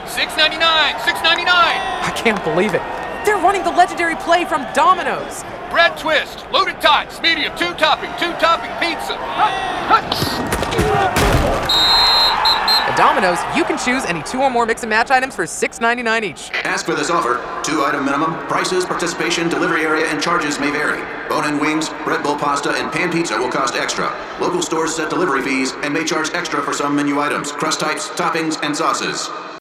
$6.99, $6.99. I can't believe it. They're running the legendary play from Domino's. Bread twist, loaded tots, medium, two topping pizza. At Domino's, you can choose any 2 or more mix and match items for $6.99 each. Ask for this offer. 2-item minimum. Prices, participation, delivery area, and charges may vary. Bone-in wings, Red Bull pasta, and pan pizza will cost extra. Local stores set delivery fees and may charge extra for some menu items, crust types, toppings, and sauces.